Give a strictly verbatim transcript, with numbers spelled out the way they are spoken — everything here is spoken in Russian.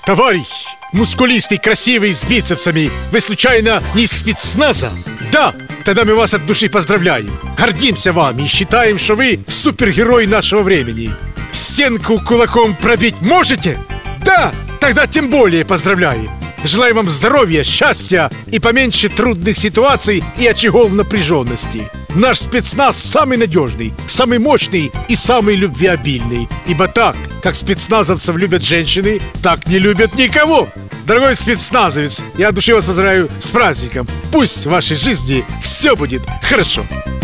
Товарищ, мускулистый, красивый, с бицепсами, вы случайно не из спецназа? Да, тогда мы вас от души поздравляем. Гордимся вами и считаем, что вы супергерой нашего времени. Стенку кулаком пробить можете? Да, тогда тем более поздравляем. Желаю вам здоровья, счастья и поменьше трудных ситуаций и очагов напряженности. Наш спецназ самый надежный, самый мощный и самый любвеобильный. Ибо так, как спецназовцев любят женщины, так не любят никого. Дорогой спецназовец, я от души вас поздравляю с праздником. Пусть в вашей жизни все будет хорошо.